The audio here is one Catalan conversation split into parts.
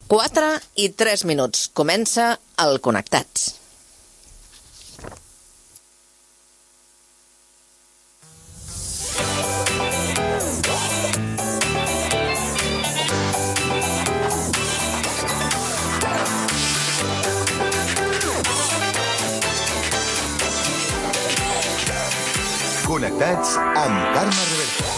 4:03. Comença el Connectats. Connectats amb Carme Reverte.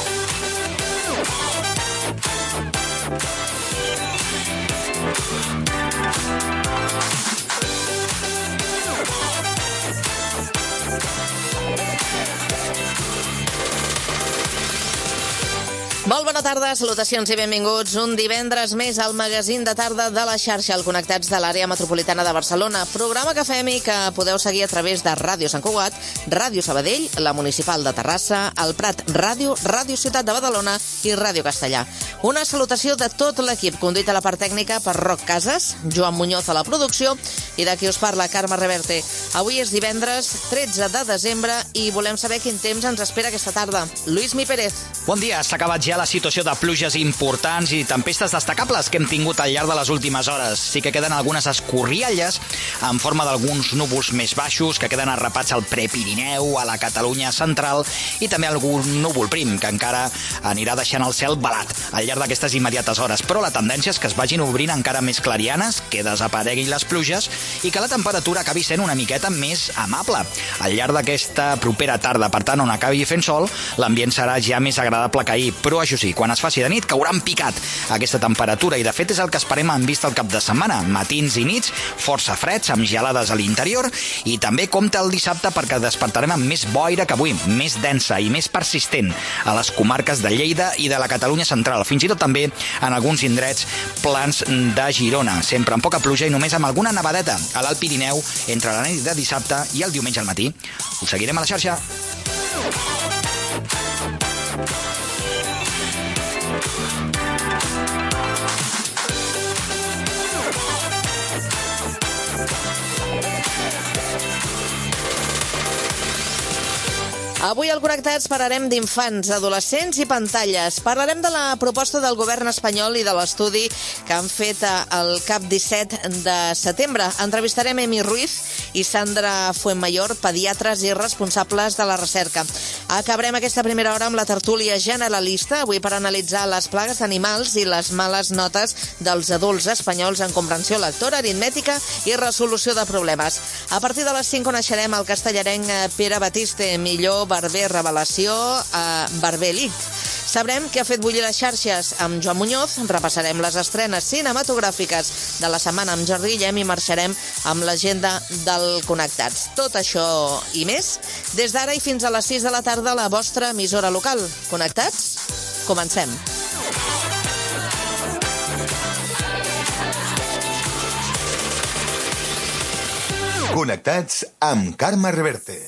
Molt bona tarda, salutacions i benvinguts un divendres més al magazín de tarda de la xarxa, el Connectats de l'àrea metropolitana de Barcelona, programa que fem i que podeu seguir a través de Ràdio Sant Cugat, Ràdio Sabadell, la Municipal de Terrassa, el Prat Ràdio, Ràdio Ciutat de Badalona i Ràdio Castellà. Una salutació de tot l'equip, conduït a la part tècnica per Roc Casas, Joan Muñoz a la producció i de qui us parla, Carme Reverte. Avui és divendres 13 de desembre i volem saber quin temps ens espera aquesta tarda. Lluís Mi Pérez. Bon dia, s'ha acabat ja la situació de pluges importants i tempestes destacables que hem tingut al llarg de les últimes hores. Sí que queden algunes escorrialles en forma d'alguns núvols més baixos que queden arrapats al Prepirineu, a la Catalunya central i també algun núvol prim que encara anirà deixant el cel velat al llarg d'aquestes immediates hores. Però la tendència és que es vagin obrint encara més clarianes, que desapareguin les pluges i que la temperatura acabi sent una miqueta més amable. Al llarg d'aquesta propera tarda, per tant, on acabi fent sol, l'ambient serà ja més agradable que ahir, però això sí, quan es faci de nit cauran picat aquesta temperatura i de fet és el que esperem en vista el cap de setmana. Matins i nits força freds, amb gelades a l'interior i també compte el dissabte perquè despertarem amb més boira que avui, més densa i més persistent a les comarques de Lleida i de la Catalunya central, fins i tot també en alguns indrets plans de Girona, sempre amb poca pluja i només amb alguna nevadeta a l'Alt Pirineu entre la nit de dissabte i el diumenge al matí. Us seguirem a la xarxa. Avui al Connectats parlarem d'infants, adolescents i pantalles. Parlarem de la proposta del govern espanyol i de l'estudi que han fet el CAP 17 de setembre. Entrevistarem Emi Ruiz i Sandra Fuenmayor, pediatres i responsables de la recerca. Acabarem aquesta primera hora amb la tertúlia generalista, avui per analitzar les plagues d'animals i les males notes dels adults espanyols en comprensió lectora, aritmètica i resolució de problemes. A partir de les 5 coneixerem el castellarenc Pere Batiste, millor barber revelació a Barber Elite. Sabrem què ha fet bullir les xarxes amb Joan Muñoz, repassarem les estrenes cinematogràfiques de la setmana amb Jordi Guillem i marxarem amb l'agenda del Connectats. Tot això i més, des d'ara i fins a les 6 de la tarda a la vostra emissora local. Connectats? Comencem. Connectats amb Carme Reverte.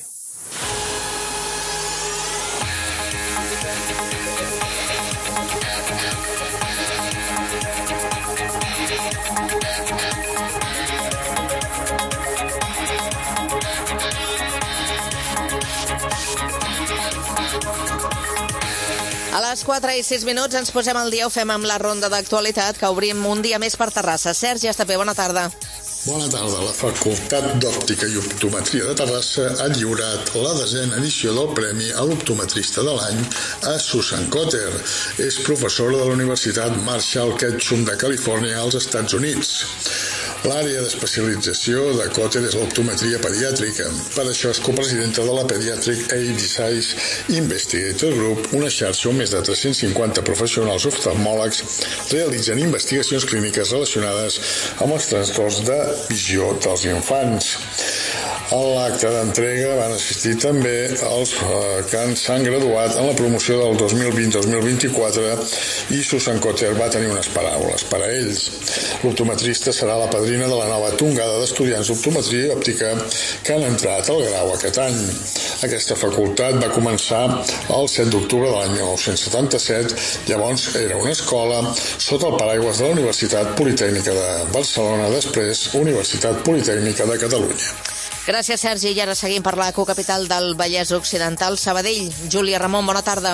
A les 4:06 ens posem al dia, ho fem amb la ronda d'actualitat que obrim un dia més per Terrassa. Sergi Estapé, bona tarda. Bona tarda. La Facultat d'Òptica i Optometria de Terrassa ha lliurat la 10a edició del Premi a l'Optometrista de l'any a Susan Cotter. És professora de la Universitat Marshall Ketchum de Califòrnia als Estats Units. L'àrea d'especialització de Cotter és l'optometria pediàtrica. Per això és copresidenta de la Pediatric Eye Disease Investigator Group, una xarxa on més de 350 professionals oftalmòlegs realitzen investigacions clíniques relacionades amb els trastorns de visió dels infants. A l'acte d'entrega van assistir també els que s'han graduat en la promoció del 2020-2024 i Susan Cotter va tenir unes paraules per a ells. L'optometrista serà la padrina de la nova tongada d'estudiants d'optometria i òptica que han entrat al grau aquest any. Aquesta facultat va començar el 7 d'octubre de l'any 1977, llavors era una escola sota el paraigües de la Universitat Politècnica de Barcelona, després Universitat Politècnica de Catalunya. Gràcies, Sergi. I ara seguim per la cocapital del Vallès Occidental, Sabadell. Júlia Ramon, bona tarda.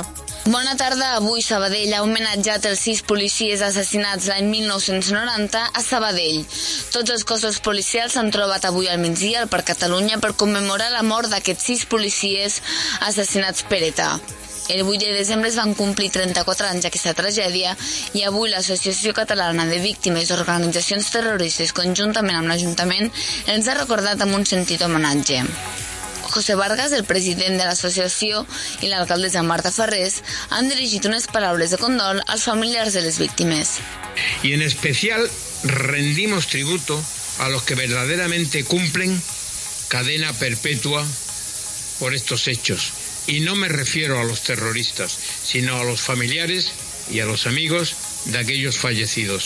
Bona tarda. Avui Sabadell ha homenatjat els 6 policies assassinats l'any 1990 a Sabadell. Tots els cossos policials s'han trobat avui al migdia al Parc Catalunya per commemorar la mort d'aquests 6 policies assassinats per ETA. El 8 de desembre es van complir 34 anys d'aquesta tragèdia i avui l'Associació Catalana de Víctimes d'Organitzacions Terroristes, conjuntament amb l'Ajuntament, ens ha recordat amb un sentit homenatge. José Vargas, el president de l'associació, i l'alcaldessa Marta Farrés han dirigit unes paraules de condol als familiars de les víctimes. Y en especial rendimos tributo a los que verdaderamente cumplen cadena perpetua por estos hechos. Y no me refiero a los terroristas, sino a los familiares y a los amigos de aquellos fallecidos.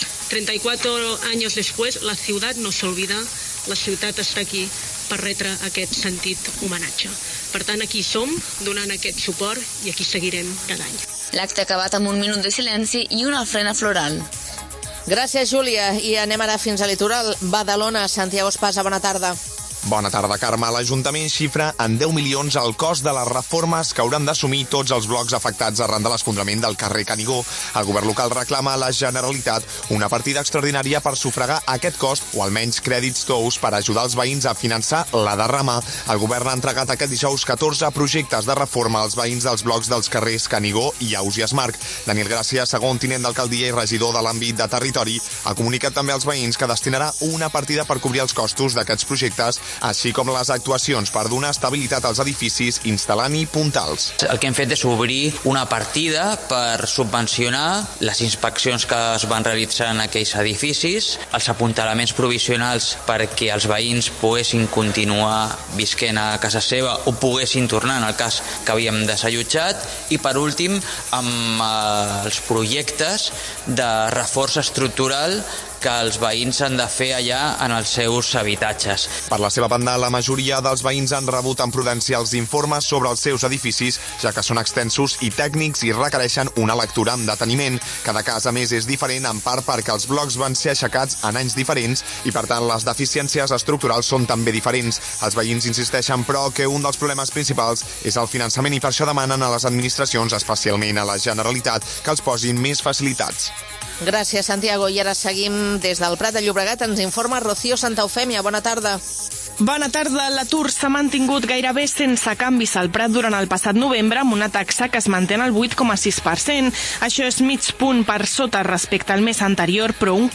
34 años después, la ciudad no se olvida, la ciutat està aquí per retre aquest sentit homenatge. Per tant, aquí som, donant aquest suport, i aquí seguirem cada any. L'acte ha acabat amb un minut de silenci i una ofrena floral. Gràcies, Júlia. I anem ara fins a Litoral. Badalona, Santiago Espasa, bona tarda. Bona tarda, Carme. L'Ajuntament xifra en 10 milions el cost de les reformes que hauran d'assumir tots els blocs afectats arran de l'esfondrament del carrer Canigó. El govern local reclama a la Generalitat una partida extraordinària per sufragar aquest cost o almenys crèdits tous per ajudar els veïns a finançar la derrama. El govern ha entregat aquest dijous 14 projectes de reforma als veïns dels blocs dels carrers Canigó i Ausiàs Marc. Daniel Gràcia, segon tinent d'alcaldia i regidor de l'àmbit de territori, ha comunicat també als veïns que destinarà una partida per cobrir els costos d'aquests projectes, així com les actuacions per donar estabilitat als edificis instal·lant-hi puntals. El que hem fet és obrir una partida per subvencionar les inspeccions que es van realitzar en aquells edificis, els apuntalaments provisionals perquè els veïns poguessin continuar visquent a casa seva o poguessin tornar en el cas que havíem desallotjat, i per últim amb els projectes de reforç estructural que els veïns han de fer allà en els seus habitatges. Per la seva banda, la majoria dels veïns han rebut amb prudència els informes sobre els seus edificis, ja que són extensos i tècnics i requereixen una lectura amb deteniment. Cada cas, a més, és diferent, en part perquè els blocs van ser aixecats en anys diferents i, per tant, les deficiències estructurals són també diferents. Els veïns insisteixen, però, que un dels problemes principals és el finançament i per això demanen a les administracions, especialment a la Generalitat, que els posin més facilitats. Gràcies, Santiago. I ara seguim des del Prat de Llobregat. Ens informa Rocío Santa Eufèmia. Bona tarda. Bona tarda. L'atur s'ha mantingut gairebé sense canvis al Prat durant el passat novembre, amb una taxa que es manté al 8,6%. Això és mig punt per sota respecte al mes anterior, però un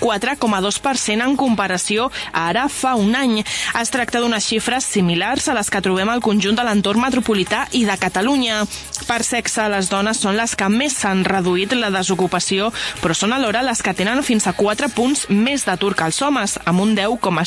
4,2% en comparació a ara fa un any. Es tracta d'unes xifres similars a les que trobem al conjunt de l'entorn metropolità i de Catalunya. Per sexe, les dones són les que més s'han reduït la desocupació, però són alhora les que tenen fins a 4 punts més d'atur que els homes, amb un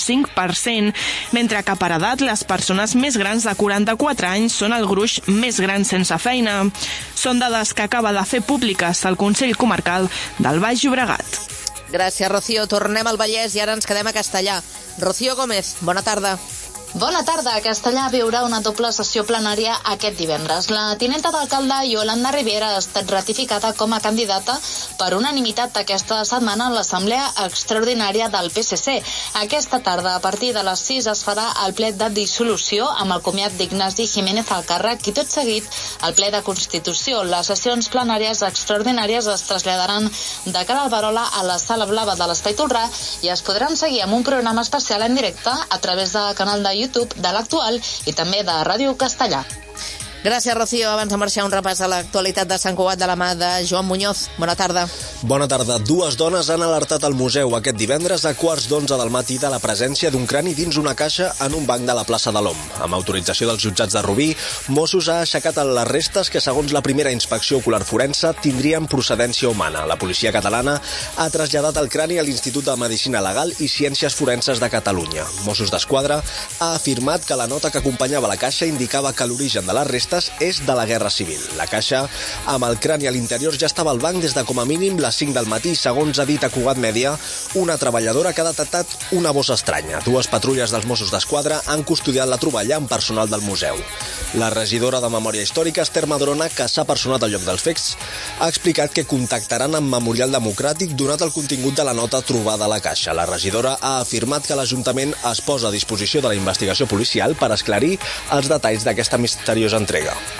10,5%, mentre que per edat les persones més grans de 44 anys són el gruix més gran sense feina. Són dades que acaba de fer públiques el Consell Comarcal del Baix Llobregat. Gràcies, Rocío. Tornem al Vallès i ara ens quedem a Castellà. Rocío Gómez, bona tarda. Bona tarda. A Castellà viurà una doble sessió plenària aquest divendres. La tinenta d'alcalde Yolanda Rivera ha estat ratificada com a candidata per unanimitat aquesta setmana en l'Assemblea Extraordinària del PSC. Aquesta tarda, a partir de les 6, es farà el ple de dissolució amb el comiat d'Ignasi Jiménez al càrrec i tot seguit el ple de Constitució. Les sessions plenàries extraordinàries es traslladaran de Cal Alberola a la Sala Blava de l'Espai Tolrà i es podran seguir amb un programa especial en directe a través del canal de YouTube de l'Actual i també de Ràdio Castellà. Gràcies, Rocío. Abans de marxar, un repàs a l'actualitat de Sant Cugat de la mà de Joan Muñoz. Bona tarda. Bona tarda. 2 dones han alertat al museu aquest divendres a 11:15 del matí de la presència d'un crani dins una caixa en un banc de la plaça de l'Om. Amb autorització dels jutjats de Rubí, Mossos ha aixecat les restes que, segons la primera inspecció ocular forense, tindrien procedència humana. La policia catalana ha traslladat el crani a l'Institut de Medicina Legal i Ciències Forenses de Catalunya. Mossos d'Esquadra ha afirmat que la nota que acompanyava la caixa indicava que l'origen de les restes és de la Guerra Civil. La caixa, amb el crani a l'interior, ja estava al banc des de com a mínim les 5 del matí, segons ha dit a Cugat Mèdia, una treballadora que ha detectat una bossa estranya. 2 patrulles dels Mossos d'Esquadra han custodiat la troballa amb personal del museu. La regidora de Memòria Històrica, Esther Madrona, que s'ha personat al lloc dels fets, ha explicat que contactaran amb Memorial Democràtic donat el contingut de la nota trobada a la caixa. La regidora ha afirmat que l'Ajuntament es posa a disposició de la investigació policial per esclarir els detalls d'aquesta misteriosa entrega.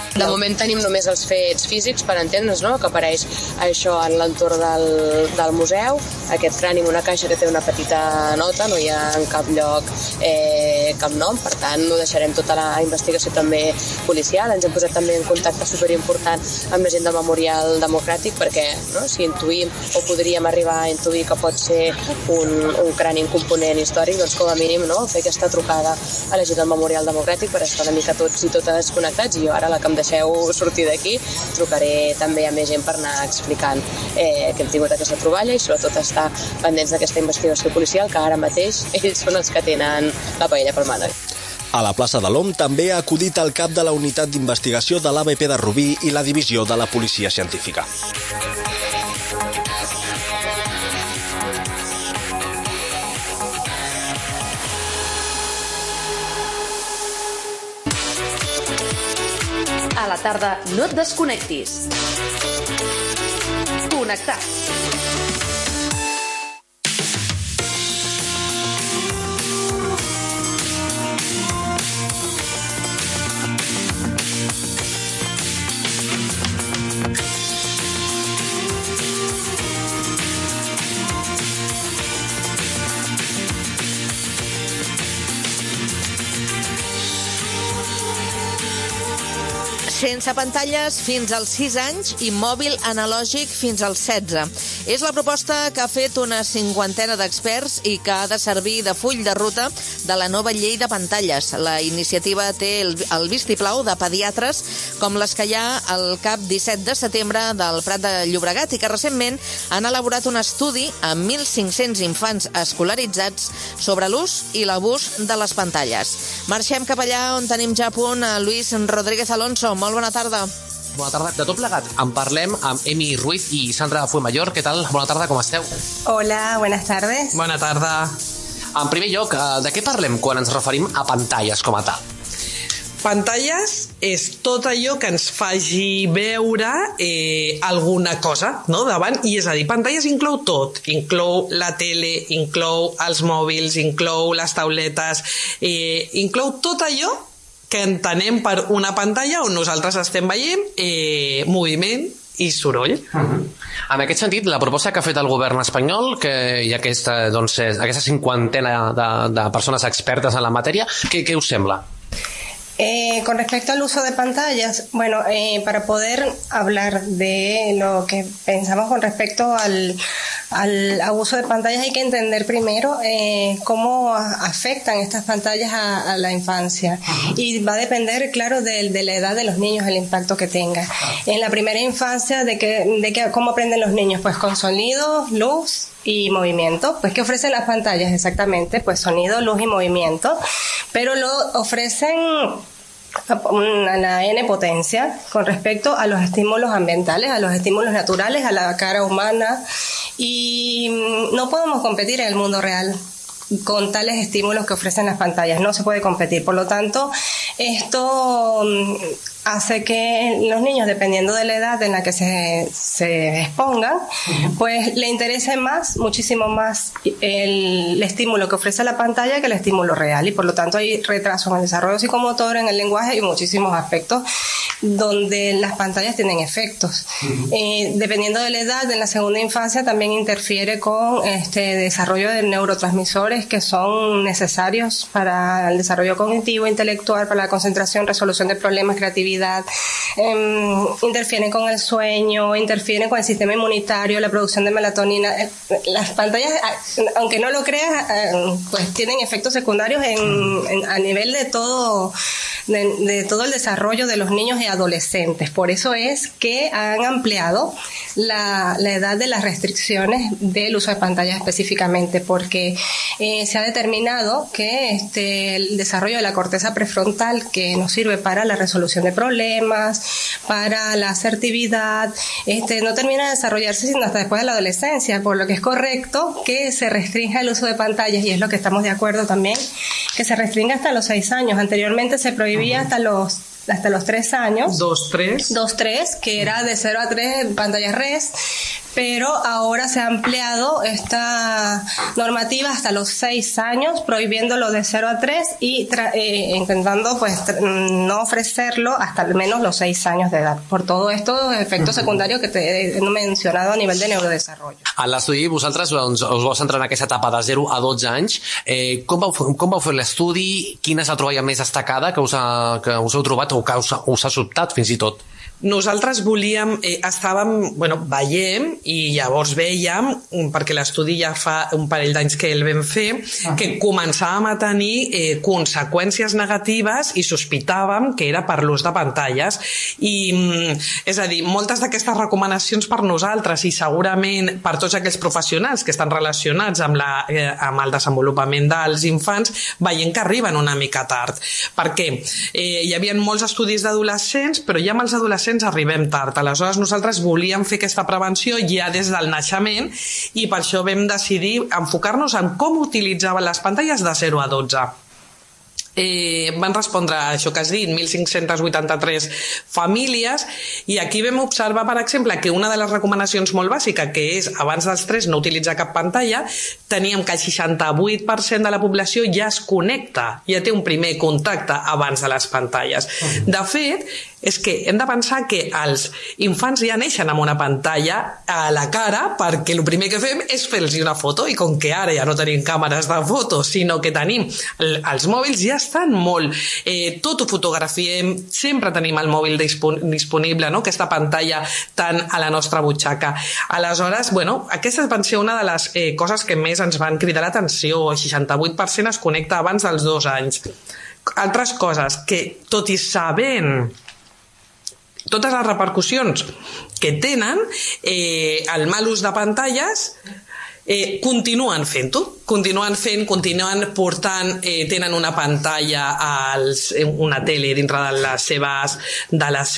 De moment tenim només els fets físics, per entendre'ns, no? Que apareix això en l'entorn del museu, aquest crani en una caixa que té una petita nota, no hi ha en cap lloc cap nom, per tant ho deixarem tota la investigació també policial. Ens hem posat també en contacte superimportant amb la gent del Memorial Democràtic perquè si intuïm o podríem arribar a intuir que pot ser un crani en component històric, doncs com a mínim fer aquesta trucada a la gent del Memorial Democràtic per estar una mica tots i totes connectats. I jo ara, la que em deixeu sortir d'aquí, trucaré també a més gent per anar explicant que hem tingut aquesta troballa i sobretot estar pendents d'aquesta investigació policial, que ara mateix ells són els que tenen la paella pel mànec. A la plaça de l'OM també ha acudit el cap de la unitat d'investigació de l'ABP de Rubí i la divisió de la policia científica. A la tarda no et desconnectis. Connectats. Sense pantalles fins als 6 anys i mòbil analògic fins als 16. És la proposta que ha fet una cinquantena d'experts i que ha de servir de full de ruta de la nova llei de pantalles. La iniciativa té el vistiplau de pediatres com les que hi ha al CAP 17 de setembre del Prat de Llobregat i que recentment han elaborat un estudi amb 1.500 infants escolaritzats sobre l'ús i l'abús de les pantalles. Marxem cap allà on tenim ja a punt a Luis Rodríguez Alonso. Molt bona tarda. Bona tarda. De tot plegat, en parlem amb Emi Ruiz i Sandra Fuenmayor. Què tal? Bona tarda, com esteu? Hola, buenas tardes. Bona tarda. En primer lloc, de què parlem quan ens referim a pantalles com a tal? Pantalles és tot allò que ens faci veure alguna cosa, no, davant, i és a dir, pantalles inclou tot, inclou la tele, inclou els mòbils, inclou les tauletes, inclou tot allò que entenem per una pantalla on nosaltres estem veient moviment i soroll. En aquest sentit, la proposta que ha fet el govern espanyol, que hi ha aquesta cinquantena de persones expertes en la matèria, què us sembla? Con respecto al uso de pantallas, bueno, para poder hablar de lo que pensamos con respecto al abuso de pantallas hay que entender primero cómo afectan estas pantallas a la infancia, y va a depender, claro, de la edad de los niños, el impacto que tenga. En la primera infancia, ¿cómo aprenden los niños? Pues con sonido, luz y movimiento. Pues ¿qué ofrecen las pantallas exactamente? Pues sonido, luz y movimiento, pero lo ofrecen a la N potencia con respecto a los estímulos ambientales, a los estímulos naturales, a la cara humana, y no podemos competir en el mundo real con tales estímulos que ofrecen las pantallas. No se puede competir. Por lo tanto, esto hace que los niños, dependiendo de la edad en la que se expongan, pues le interese muchísimo más el estímulo que ofrece la pantalla que el estímulo real, y por lo tanto hay retraso en el desarrollo psicomotor, en el lenguaje y muchísimos aspectos donde las pantallas tienen efectos. Dependiendo de la edad, en la segunda infancia también interfiere con este desarrollo de neurotransmisores que son necesarios para el desarrollo cognitivo, intelectual, para la concentración, resolución de problemas, creatividad. Interfieren con el sueño, interfieren con el sistema inmunitario, la producción de melatonina. Las pantallas, aunque no lo creas, pues tienen efectos secundarios a nivel de todo el desarrollo de los niños y adolescentes. Por eso es que han ampliado la edad de las restricciones del uso de pantallas específicamente, porque se ha determinado que el desarrollo de la corteza prefrontal, que nos sirve para la resolución de problemas, para la asertividad, no termina de desarrollarse sino hasta después de la adolescencia, por lo que es correcto que se restrinja el uso de pantallas, y es lo que estamos de acuerdo también, que se restringa hasta los 6 años. Anteriormente se prohibía hasta los 3 años. 2-3, que era de 0 a 3 pantallas res, pero ahora se ha ampliado esta normativa hasta los 6 años, prohibiéndolo de 0 a 3 y intentando pues no ofrecerlo hasta al menos los 6 años de edad, por todo estos efectos secundarios que te he mencionado a nivel de neurodesarrollo. A l'estudi, vosaltres us vau centrar en aquesta etapa de 0 a 12 anys. Com vau fer l'estudi? Quina és la troballa més destacada que us heu trobat o que us ha sobtat fins i tot? Nosaltres veiem i llavors veiem, perquè l'estudi ja fa un parell d'anys que el vam fer, que començàvem a tenir conseqüències negatives i sospitàvem que era per l'ús de pantalles. És a dir, moltes d'aquestes recomanacions per nosaltres i segurament per tots aquells professionals que estan relacionats amb el desenvolupament dels infants, veient que arriben una mica tard. Perquè hi havia molts estudis d'adolescents, però ja amb els adolescents arribem tard. Aleshores nosaltres volíem fer aquesta prevenció ja des del naixement i per això vam decidir enfocar-nos en com utilitzaven les pantalles de 0 a 12. Van respondre a això que has dit, 1.583 famílies, i aquí vam observar, per exemple, que una de les recomanacions molt bàsica, que és abans dels 3 no utilitzar cap pantalla, teníem que el 68% de la població ja es connecta, ja té un primer contacte abans de les pantalles. De fet, és que hem de pensar que els infants ja neixen amb una pantalla a la cara, perquè el primer que fem és fer-los una foto, i com que ara ja no tenim càmeres de fotos, sinó que tenim els mòbils, ja estan molt, tot ho fotografiem, sempre tenim el mòbil disponible, no? Aquesta pantalla tan a la nostra butxaca. Aleshores, aquesta va ser una de les coses que més ens van cridar l'atenció. El 68% es connecta abans dels 2 anys. Altres coses que, tot i sabent totes les repercussions que tenen el mal ús de pantalles, continuen fent-ho, continuen portant, tenen una pantalla, una tele dintre de les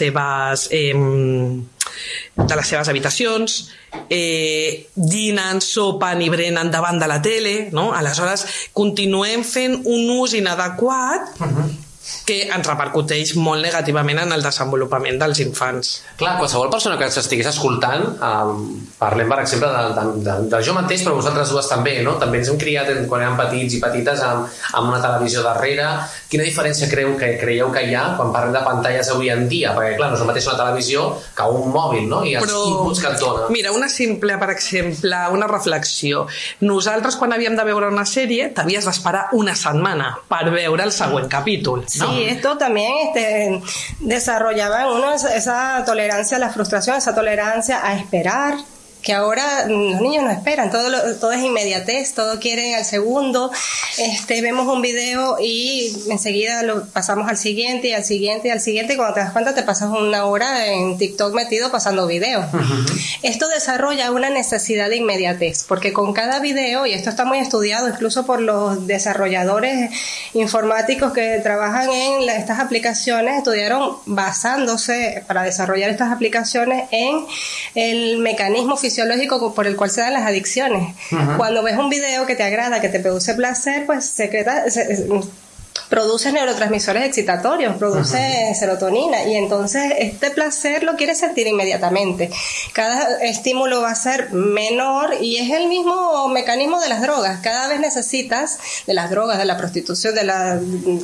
seves habitacions, dinen, sopen i brenen davant de la tele, no? Aleshores continuem fent un ús inadequat que ens repercuteix molt negativament en el desenvolupament dels infants. Clar, qualsevol persona que s'estigués escoltant, parlem per exemple de jo mateix, però vosaltres dues també, no? També ens hem criat quan érem petits i petites amb una televisió darrere. Quina diferència creieu que hi ha quan parlem de pantalles avui en dia? Perquè clar, no és el mateix una televisió que un mòbil, no? I els inputs que et dona. Mira, una simple, per exemple, una reflexió. Nosaltres quan havíem de veure una sèrie t'havies d'esperar una setmana per veure el següent capítol. Sí, esto también desarrollaba en uno esa tolerancia a la frustración, esa tolerancia a esperar, que ahora los niños no esperan, todo es inmediatez, todo quieren al segundo. Vemos un video y enseguida lo pasamos al siguiente y al siguiente y al siguiente, y cuando te das cuenta te pasas una hora en TikTok metido pasando videos. Esto desarrolla una necesidad de inmediatez, porque con cada video, y esto está muy estudiado incluso por los desarrolladores informáticos que trabajan en estas aplicaciones, estudiaron basándose para desarrollar estas aplicaciones en el mecanismo fisiológico por el cual se dan las adicciones. Cuando ves un video que te agrada, que te produce placer, pues produce neurotransmisores excitatorios, produce serotonina, y entonces este placer lo quieres sentir inmediatamente. Cada estímulo va a ser menor, y es el mismo mecanismo de las drogas. Cada vez necesitas de las drogas, de la prostitución, de la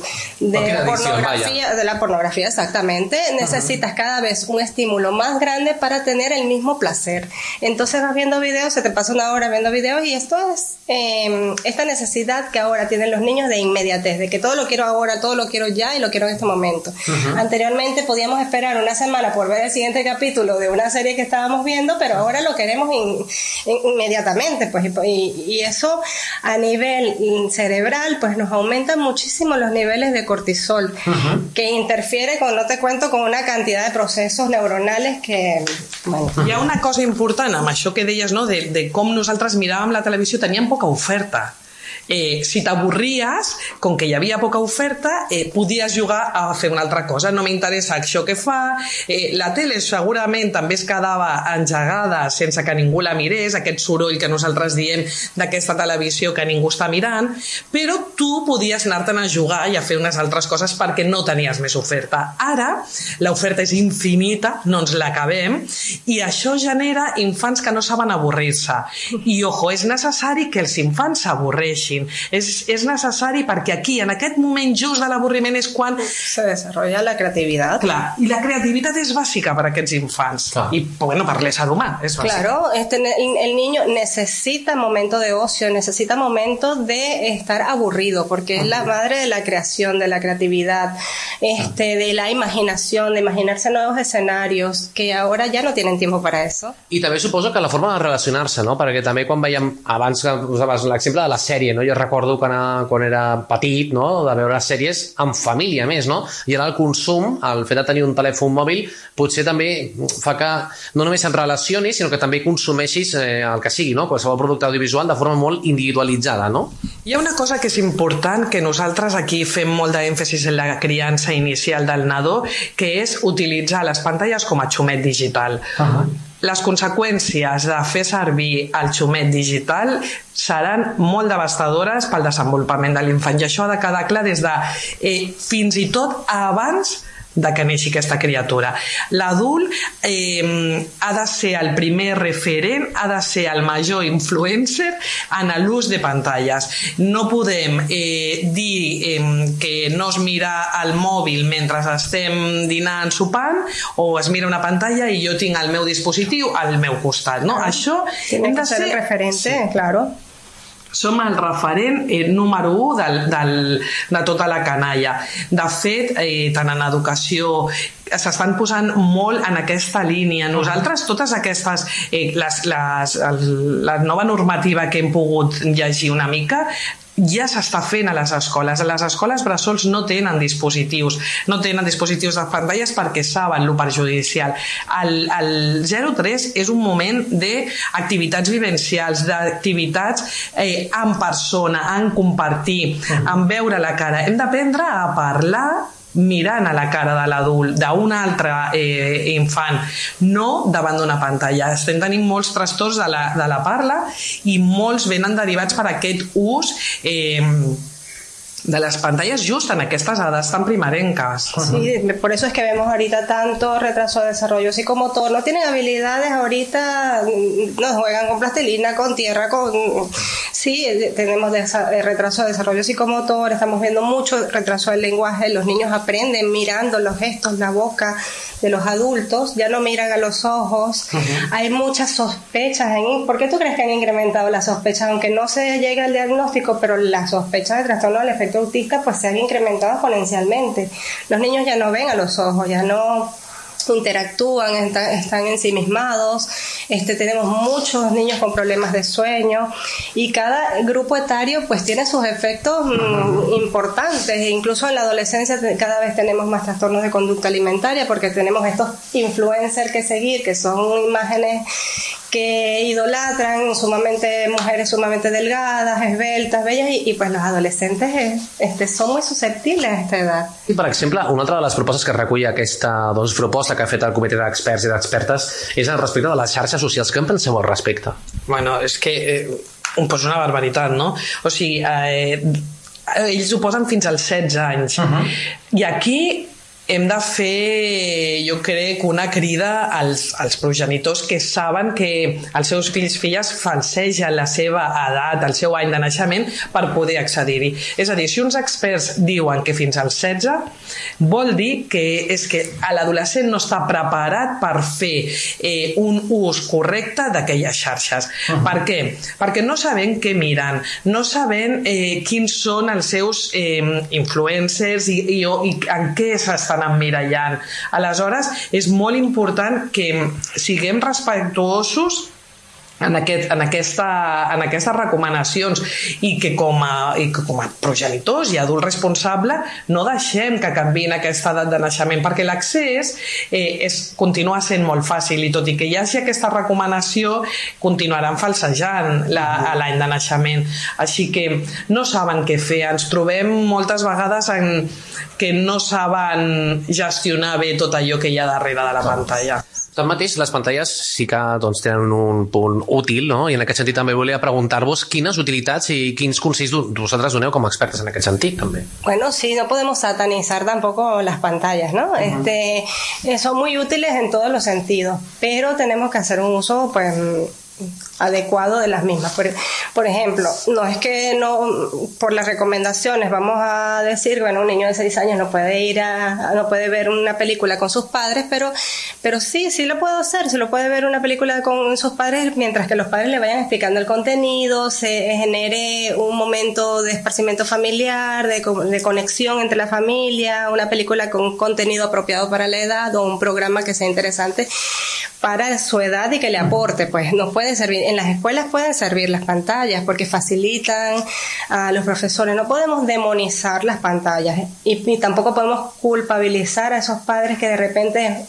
pornografía, exactamente. Necesitas cada vez un estímulo más grande para tener el mismo placer. Entonces vas viendo videos, se te pasa una hora viendo videos, y esto es esta necesidad que ahora tienen los niños de inmediatez, de que todo lo quiero ahora, todo lo quiero ya y lo quiero en este momento. Anteriormente podíamos esperar una semana por ver el siguiente capítulo de una serie que estábamos viendo, pero ahora lo queremos inmediatamente, pues, y eso a nivel cerebral pues nos aumenta muchísimo los niveles de cortisol, que interfiere, no te cuento, con una cantidad de procesos neuronales que... Bueno. Hi ha una cosa important amb això que deies, no? de com nosaltres miràvem la televisió, teníem poca oferta. Si t'avorries, com que hi havia poca oferta, podies jugar a fer una altra cosa. No m'interessa això que fa. La tele segurament també es quedava engegada sense que ningú la mirés, aquest soroll que nosaltres diem d'aquesta televisió que ningú està mirant, però tu podies anar-te'n a jugar i a fer unes altres coses perquè no tenies més oferta. Ara, l'oferta és infinita, no ens l'acabem, i això genera infants que no saben avorrir-se. I, ojo, és necessari que els infants s'avorreixin. És necessari perquè aquí, en aquest moment just de l'avorriment, és quan se desarrolla la creativitat. Clar, i la creativitat és bàsica per a aquests infants. Clar. I, bueno, per l'ésser humà és bàsica. Claro, el niño necesita momento de ocio, necesita momento de estar aburrido, porque es la madre de la creación, de la creatividad, de la imaginación, de imaginarse nuevos escenarios, que ahora ya no tienen tiempo para eso. I també suposo que la forma de relacionar-se, no? Perquè també quan veiem, abans que posaves l'exemple de la sèrie, no? Jo recordo quan era petit, no? De veure sèries en família més, no? I ara el consum, el fet de tenir un telèfon mòbil, potser també fa que no només se'n relacionis, sinó que també consumeixis el que sigui, no? Qualsevol producte audiovisual de forma molt individualitzada, no? Hi ha una cosa que és important, que nosaltres aquí fem molt d'èmfasis en la criança inicial del nadó, que és utilitzar les pantalles com a xumet digital. Les conseqüències de fer servir el xumet digital seran molt devastadores pel desenvolupament de l'infant, i això ha de quedar clar des de fins i tot abans de que neixi aquesta criatura. L'adult ha de ser el primer referent, ha de ser el major influencer en l'ús de pantalles. No podem dir que no es mira el mòbil mentre estem dinant, sopant, o es mira una pantalla i jo tinc el meu dispositiu al meu costat, no? Això hem de ser el referente, claro. Som el referent número 1 de tota la canalla. De fet, tant en educació s'estan posant molt en aquesta línia. Nosaltres, totes aquestes la nova normativa que hem pogut llegir una mica, ja s'està fent a les escoles. Les escoles bressols no tenen dispositius de pantalles perquè saben lo perjudicial. El 0-3 és un moment d'activitats vivencials, d'activitats en persona, en compartir, en veure la cara. Hem d'aprendre a parlar mirant a la cara de l'adult, d'un altre infant, no davant d'una pantalla. Estem tenint molts trastorns de la parla i molts venen derivats per aquest ús de las pantallas just en estas edades tan primerenques. Sí, por eso es que vemos ahorita tanto retraso de desarrollo psicomotor. No tienen habilidades ahorita, nos juegan con plastilina, con tierra, Sí, tenemos retraso de desarrollo psicomotor, estamos viendo mucho retraso del lenguaje. Los niños aprenden mirando los gestos, la boca de los adultos, ya no miran a los ojos. Hay muchas sospechas. ¿Por qué tú crees que han incrementado las sospechas? Aunque no se llegue al diagnóstico, pero las sospechas de trastorno del efecto autista pues se han incrementado exponencialmente. Los niños ya no ven a los ojos, ya no interactúan, están ensimismados. Tenemos muchos niños con problemas de sueño y cada grupo etario pues tiene sus efectos importantes. Incluso en la adolescencia cada vez tenemos más trastornos de conducta alimentaria porque tenemos estos influencers que seguir, que son imágenes que idolatran, mujeres sumamente delgadas, esbeltas, bellas, i pues los adolescentes són muy susceptibles a esta edat. I, per exemple, una altra de les propostes que recull aquesta proposta que ha fet el Comitè d'Experts i d'Expertes és al respecte de les xarxes socials. Què en penseu al respecte? Bueno, és que pues una barbaritat, no? O sigui, ells ho posen fins als 16 anys. I aquí hem de fer, jo crec, una crida als progenitors que saben que els seus fills, filles falsegen la seva edat, el seu any de naixement per poder accedir-hi. És a dir, si uns experts diuen que fins als 16, vol dir que és que l'adolescent no està preparat per fer un ús correcte d'aquelles xarxes. Per què? Perquè no sabem què miren, no sabem quins són els seus influencers i en què s'estan emmirallant. Aleshores, és molt important que siguem respectuosos en aquestes recomanacions i que com a progenitors i adults responsables no deixem que canviïn aquesta edat de naixement, perquè l'accés continua sent molt fàcil i tot i que hi hagi aquesta recomanació continuaran falsejant l'any de naixement, així que no saben què fer, ens trobem moltes vegades que no saben gestionar bé tot allò que hi ha darrere de la pantalla. Tanmateix, les pantalles sí que tenen un punt útil, no? I en aquest sentit també volia preguntar-vos quines utilitats i quins consells vosaltres doneu com a expertes en aquest sentit, també. Bueno, sí, no podemos satanizar tampoco las pantallas, ¿no? Son muy útiles en todos los sentidos, pero tenemos que hacer un uso, pues, adecuado de las mismas. Por ejemplo, no es que por las recomendaciones vamos a decir, bueno, un niño de 6 años no puede ver una película con sus padres, pero sí lo puede hacer, se lo puede ver una película con sus padres mientras que los padres le vayan explicando el contenido, se genere un momento de esparcimiento familiar, de conexión entre la familia, una película con contenido apropiado para la edad o un programa que sea interesante para su edad y que le aporte, pues nos puede servir. En las escuelas pueden servir las pantallas porque facilitan a los profesores. No podemos demonizar las pantallas y tampoco podemos culpabilizar a esos padres que de repente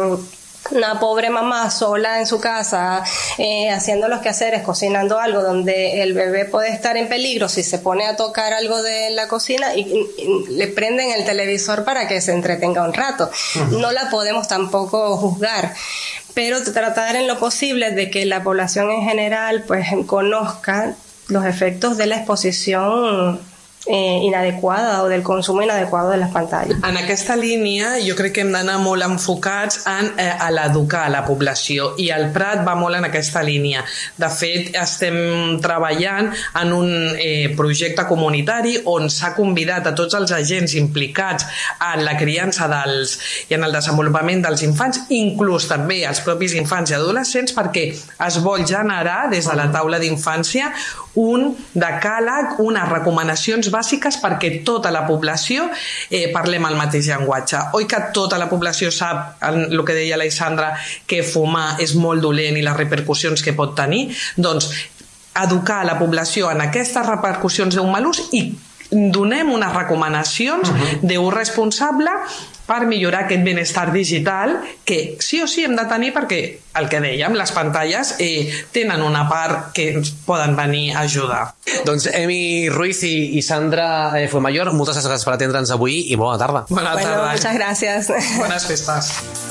una pobre mamá sola en su casa haciendo los quehaceres, cocinando algo donde el bebé puede estar en peligro si se pone a tocar algo de la cocina y le prenden el televisor para que se entretenga un rato. No la podemos tampoco juzgar, pero tratar en lo posible de que la población en general pues conozca los efectos de la exposición inadequada o del consum inadequado de les pantalles. En aquesta línia jo crec que hem d'anar molt enfocats a l'educar la població i el Prat va molt en aquesta línia. De fet, estem treballant en un projecte comunitari on s'ha convidat a tots els agents implicats en la criança i en el desenvolupament dels infants, inclús també els propis infants i adolescents, perquè es vol generar des de la taula d'infància un decàleg, unes recomanacions bàsiques perquè tota la població parlem el mateix llenguatge. Oi que tota la població sap, el que deia la Isandra, que fumar és molt dolent i les repercussions que pot tenir? Doncs educar la població en aquestes repercussions d'un mal ús i donem unes recomanacions d'ús responsable per millorar aquest benestar digital que sí o sí hem de tenir perquè, el que dèiem, les pantalles tenen una part que ens poden venir a ajudar. Doncs Emi Ruiz i Sandra Fuenmayor, moltes gràcies per atendre'ns avui i bona tarda. Bona tarda. Muchas gracias. Bones festes.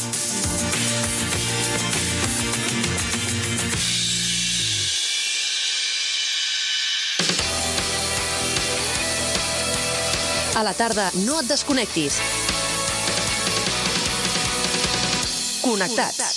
A la tarda no et desconnectis. Connectats.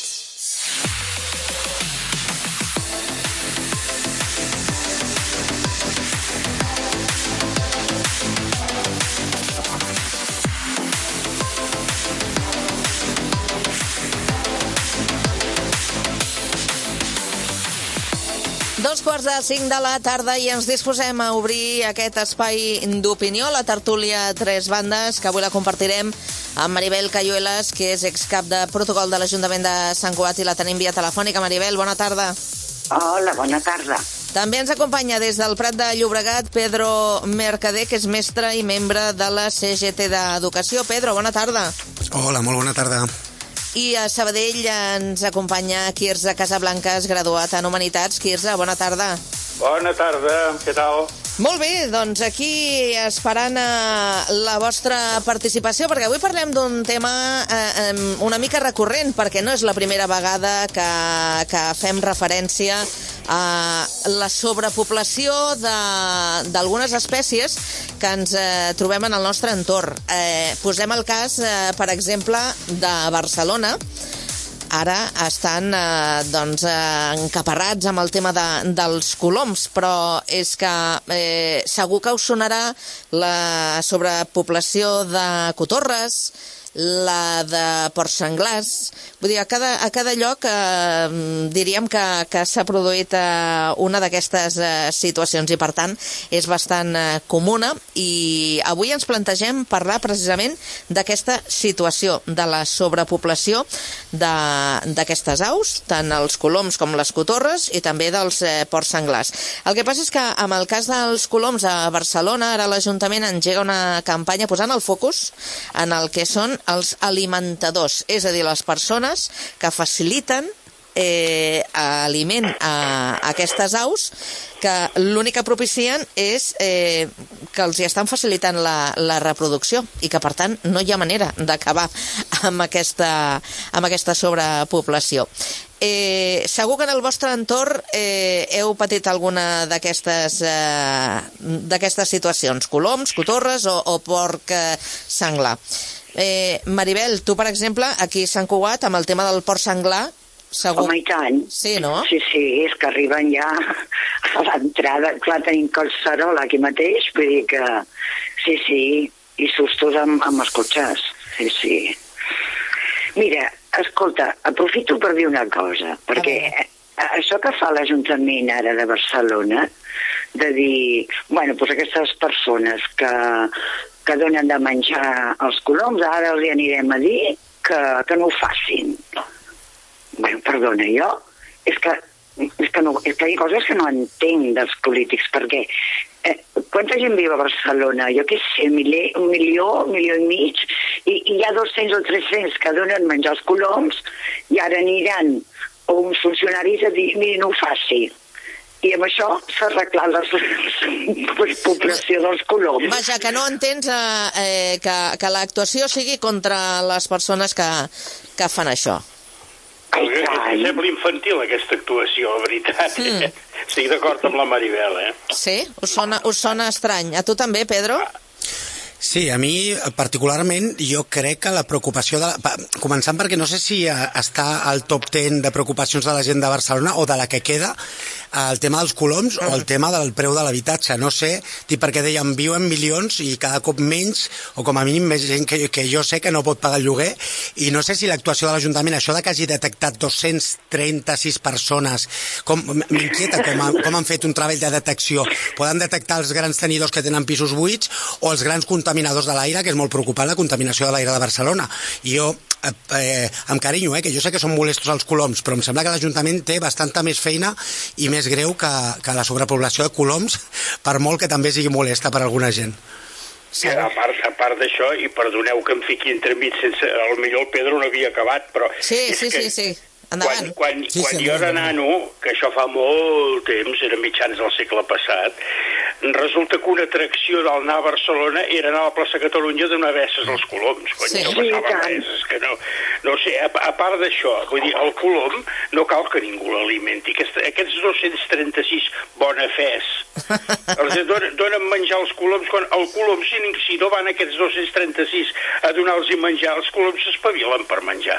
Dos quarts de 5 de la tarda i ens disposem a obrir aquest espai d'opinió, la tertúlia Tres Bandes, que avui la compartirem amb Maribel Cayuelas, que és excap de protocol de l'Ajuntament de Sant Cugat i la tenim via telefònica. Maribel, bona tarda. Hola, bona tarda. També ens acompanya des del Prat de Llobregat Pedro Mercader, que és mestre i membre de la CGT d'Educació. Pedro, bona tarda. Hola, molt bona tarda. I a Sabadell ens acompanya Quirze Casablancas, graduat en Humanitats. Quirze, bona tarda. Bona tarda, què tal? Molt bé, doncs aquí esperant la vostra participació, perquè avui parlem d'un tema una mica recurrent, perquè no és la primera vegada que fem referència a la sobrepoblació d'algunes espècies que ens trobem en el nostre entorn. Posem el cas, per exemple, de Barcelona. Ara estan encaparrats amb el tema dels coloms, però és que segur que us sonarà la sobrepoblació de cotorres la de Port Senglars. Vull dir, a cada lloc diríem que s'ha produït una d'aquestes situacions i, per tant, és bastant comuna, i avui ens plantegem parlar precisament d'aquesta situació, de la sobrepoblació d'aquestes aus, tant els coloms com les cotorres, i també dels porcs senglars. El que passa és que amb el cas dels coloms a Barcelona, ara l'Ajuntament engega una campanya posant el focus en el que són els alimentadors, és a dir, les persones que faciliten aliment a aquestes aus, que l'únic que propicien és que els hi estan facilitant la reproducció, i que per tant no hi ha manera d'acabar amb aquesta sobrepoblació. Segur que en el vostre entorn heu patit alguna d'aquestes situacions, coloms, cotorres o porc senglar. Maribel, tu, per exemple, aquí a Sant Cugat, amb el tema del porc senglar, segur... Home, i tant. Sí, no? Sí, és que arriben ja a l'entrada. Clar, tenim Collserola aquí mateix, vull dir que... Sí, i sustos amb els cotxes. Sí. Mira, escolta, aprofito per dir una cosa, perquè això que fa l'Ajuntament ara de Barcelona, de dir, bueno, doncs aquestes persones que donen de menjar als coloms, ara els anirem a dir que no ho facin. Bueno, perdona, jo és que hi ha coses que no entenc dels polítics, perquè quanta gent viu a Barcelona? Jo què sé, un milió i mig, i hi ha 200 o 300 que donen menjar als coloms, i ara aniran uns funcionaris a dir, miri, no ho faci. I amb això s'ha arreglat la població dels coloms. Vaja, que no entens que l'actuació sigui contra les persones que fan això. Sembla infantil aquesta actuació, la veritat. Estic d'acord amb la Maribel, Sí? Us sona estrany. A tu també, Pedro? Sí, a mi particularment jo crec que la preocupació començant perquè no sé si està al top 10 de preocupacions de la gent de Barcelona o de la que queda, el tema dels coloms o el tema del preu de l'habitatge. No sé, perquè dèiem, viuen milions i cada cop menys, o com a mínim més gent que jo sé que no pot pagar el lloguer, i no sé si l'actuació de l'Ajuntament, això de que hagi detectat 236 persones, m'inquieta com han fet un treball de detecció. Poden detectar els grans tenidors que tenen pisos buits o els grans contaminadors de l'aire, que és molt preocupant la contaminació de l'aire de Barcelona. I jo, amb carinyo, que jo sé que són molestos els coloms, però em sembla que l'Ajuntament té bastanta més feina i més greu que la sobrepoblació de coloms, per molt que també sigui molesta per alguna gent. Sí. A part d'això, i perdoneu que em fiqui entremig sense... Potser el Pedro no havia acabat, però... Sí. Endavant. Quan jo era nano, que això fa molt temps, era mitjans del segle passat, resulta que una atracció d'anar a Barcelona era anar a la plaça Catalunya donar besses als coloms. No passava res, és que no sé, a part d'això, vull dir, el colom no cal que ningú l'alimenti. Aquests 236 bonafès els donen menjar als coloms, quan el colom, si no van aquests 236 a donar-los menjar, els coloms s'espavilen per menjar.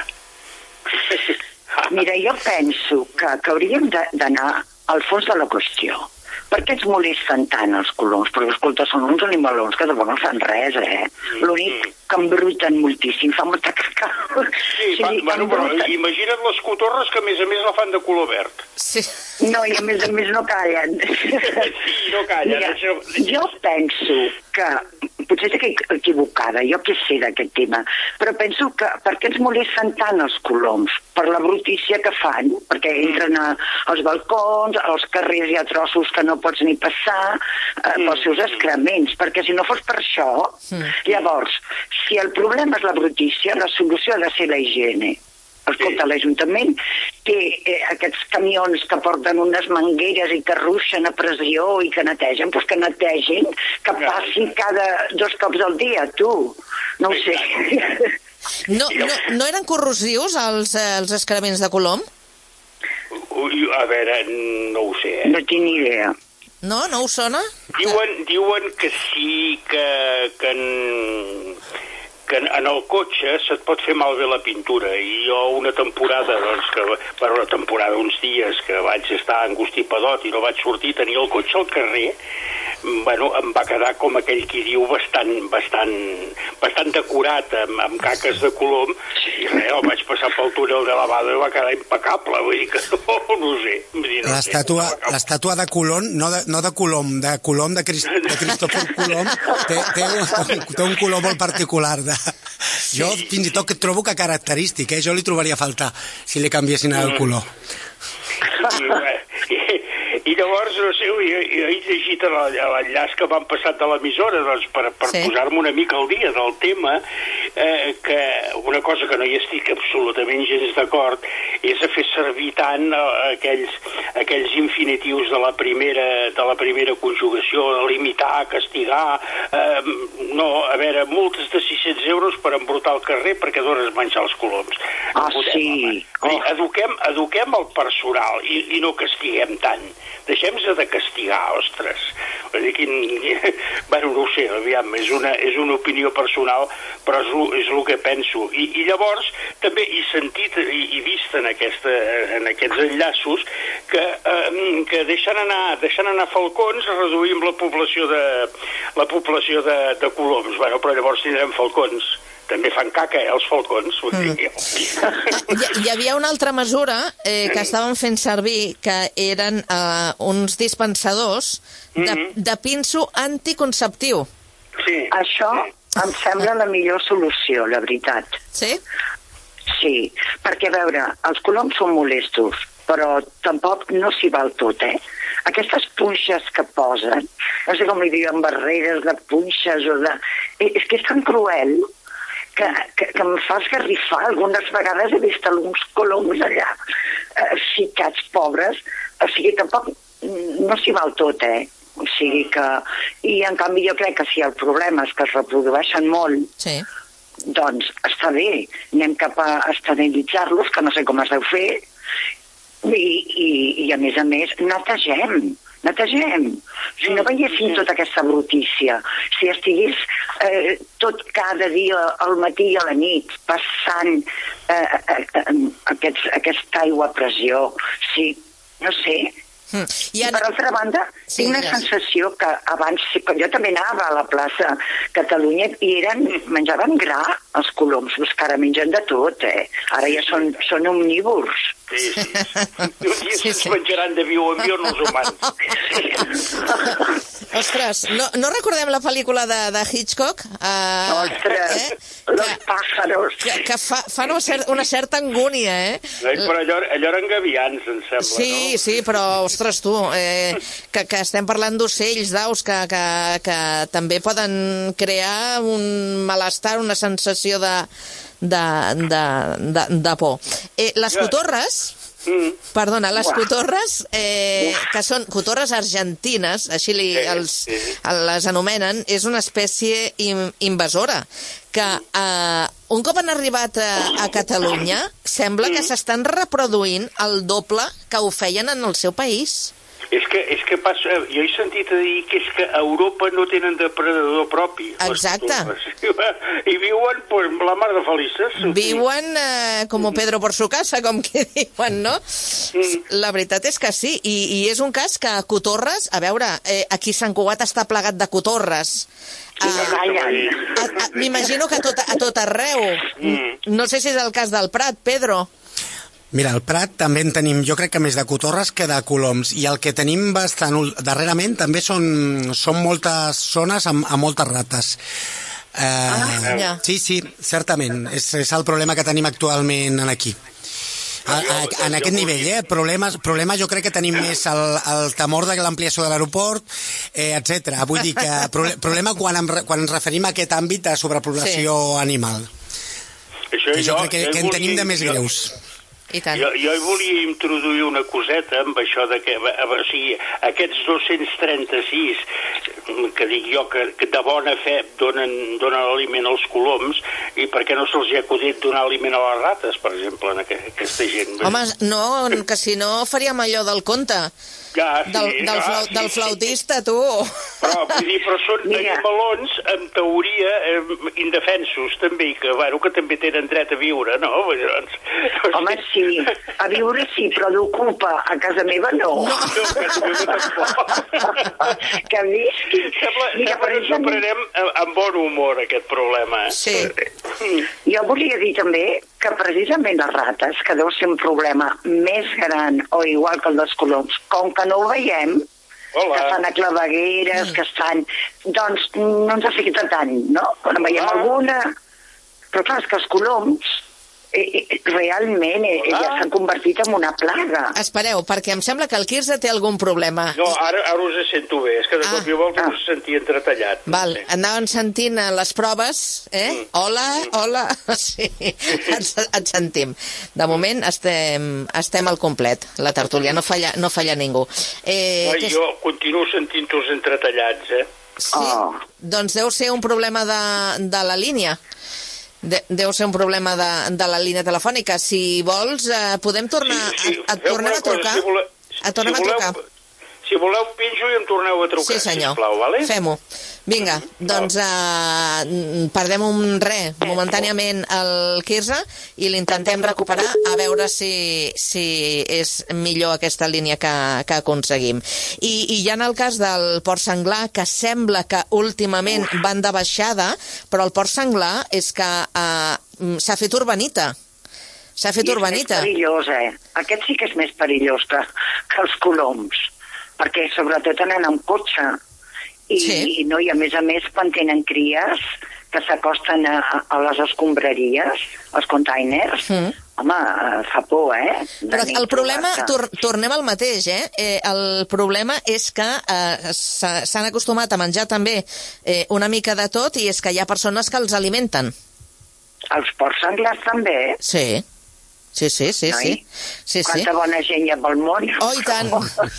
Mira, jo penso que hauríem d'anar al fons de la qüestió. Per què ens molesten tant els coloms? Perquè, escolta, són uns animalons que de bon no fan res, L'únic que embruten moltíssim, fa molta caca. Sí, però imagina't les cotorres que a més la fan de color verd. Sí. No, i a més no callen. Sí, no callen. Mira, jo penso que, potser estic equivocada, jo què sé d'aquest tema, però penso que per què ens molesten tant els coloms? Per la brutícia que fan, perquè entren als balcons, als carrers hi ha trossos que no pots ni passar, pels seus excrements, perquè si no fos per això, llavors, si el problema és la brutícia, la solució ha de ser la higiene. Escolta, l'Ajuntament té aquests camions que porten unes mangueres i que ruixen a pressió i que netegen, doncs que netegin, que passin cada 2 cops al dia, tu. No ho sé. No eren corrosius els excrements de colom? A veure, no ho sé. No tinc ni idea. No us sona? Diuen que sí, que en el cotxe se't pot fer malbé la pintura, i jo una temporada, uns dies que vaig estar angustipadot i no vaig sortir, tenia el cotxe al carrer, bueno, em va quedar, com aquell qui diu, bastant decorat, amb caques de colom, i res, el vaig passar pel túnel de lavado i va quedar impecable, vull dir que no sé. L'estàtua de Colom, no de Colom, de Colom, de Cristòfor Colom, té un color molt particular. Jo fins i tot trobo que característic, jo li trobaria a faltar si li canviessin el color. I llavors, no sé, jo he llegit l'enllaç que m'han passat de l'emissora, doncs, per posar-me una mica al dia del tema, que una cosa que no hi estic absolutament gens d'acord és a fer servir tant aquells infinitius de la primera conjugació, limitar, castigar, no, a veure, multes de 600 euros per embrutar el carrer perquè dones menjar els coloms. Sí. Eduquem el personal i no castiguem tant. Deixem-se de castigar, ostres. Bueno, no ho sé, aviam, és una opinió personal, però és el que penso. I llavors, també he sentit i vist en aquests enllaços que deixant anar falcons reduïm la població de coloms. Bueno, però llavors tindrem falcons. També fan caca, els falcons. Hi havia una altra mesura que estaven fent servir, que eren uns dispensadors de pinso anticonceptiu. Sí. Això em sembla la millor solució, la veritat. Sí? Sí, perquè, a veure, els coloms són molestos, però tampoc no s'hi val tot, Aquestes punxes que posen, no sé com li diuen, barreres de punxes o de... És que és tan cruel que em fa esgarrifar. Algunes vegades he vist alguns coloms allà ficats pobres, o sigui, tampoc no s'hi val tot, o sigui que... I en canvi jo crec que si el problema és que es reprodueixen molt, doncs està bé, anem cap a esterilitzar-los, que no sé com es deu fer, i a més, netegem. Si no veiéssim tota aquesta brutícia, si estigués tot cada dia al matí i a la nit passant aquesta aigua a pressió, sí, no sé. I per altra banda, tinc una sensació que abans, jo també anava a la plaça Catalunya i menjaven gra els coloms, que ara mengen de tot, ara ja són omnívors. Sí. Un dia es menjaran de viu en viu els humans. Ostres, no recordem la pel·lícula de Hitchcock? Ostres, los pájaros. Que fan una certa angúnia, Però allò eren gavians, em sembla, no? Sí, però, ostres, tu, que estem parlant d'ocells, d'aus, que també poden crear un malestar, una sensació de por. Les cotorres... Perdona, les cotorres, que són cotorres argentines, així les anomenen, és una espècie invasora, que un cop han arribat a Catalunya, sembla que s'estan reproduint el doble que ho feien en el seu país. És que passa, jo he sentit a dir que és que a Europa no tenen depredador propi. Exacte. I viuen, pues, la mar de felices. Viuen com Pedro por su casa, com que diuen, no? La veritat és que sí, i és un cas que cotorres, a veure, aquí Sant Cugat està plegat de cotorres. M'imagino que a tot arreu. No sé si és el cas del Prat, Pedro. Mira, al Prat també en tenim, jo crec que més de cotorres que de coloms, i el que tenim bastant darrerament també són moltes zones amb moltes rates. Sí, certament, és el problema que tenim actualment aquí. En aquest nivell, problema jo crec que tenim més el temor de l'ampliació de l'aeroport, etc. Vull dir que problema quan ens referim a aquest àmbit de sobrepoblació animal. Que jo crec que en tenim de més greus. Jo hi volia introduir una coseta amb això de que, o sigui, aquests 236 que dic jo que de bona fe donen aliment als coloms, i per què no se'ls ha acudit donar aliment a les rates, per exemple, en aquesta gent? Home, no, que si no faríem allò del conte. Del flautista, tu. Però són animalons, en teoria, indefensos, també, que també tenen dret a viure, no? Home, sí, a viure sí, però d'ocupa a casa meva no. No, a casa meva tampoc. Que a més, Sembla que ens ho prenem amb bon humor, aquest problema. Sí. Jo volia dir també que precisament les rates, que deu ser un problema més gran o igual que el dels coloms, com que no ho veiem, que estan a clavegueres, que estan... Doncs no ens afecta tant, no? Quan en veiem alguna... Però clar, és que els coloms realment ja s'han convertit en una plaga. Espereu, perquè em sembla que el Quirze té algun problema. No, ara us sento bé, és que de cop i volta us sentia entretallat. Val, anàvem sentint les proves, Hola, sí, et sentim. De moment estem al complet, la tertúlia, no falla ningú. Jo continuo sentint-vos entretallats, Sí, doncs deu ser un problema de la línia. Deu ser un problema de la línia telefònica. Si vols, podem tornar a trucar. Si voleu, pinjo i em torneu a trucar, sisplau, vale? Fem-ho. Vinga, doncs perdem momentàniament el Quirze i l'intentem recuperar a veure si és millor aquesta línia que aconseguim. I ja en el cas del porc senglar, que sembla que últimament van de baixada, però el porc senglar és que s'ha fet urbanita. S'ha fet urbanita. És més perillós, Aquest sí que és més perillós que els coloms, perquè sobretot anen amb cotxe i no, i a més, quan tenen cries que s'acosten a les escombraries, als containers, home, fa por, Però el problema, tornem al mateix, el problema és que s'han acostumat a menjar també una mica de tot, i és que hi ha persones que els alimenten. Els porcs senglars també? Sí. Sí. Quanta bona gent hi ha pel món. Oh, i tant.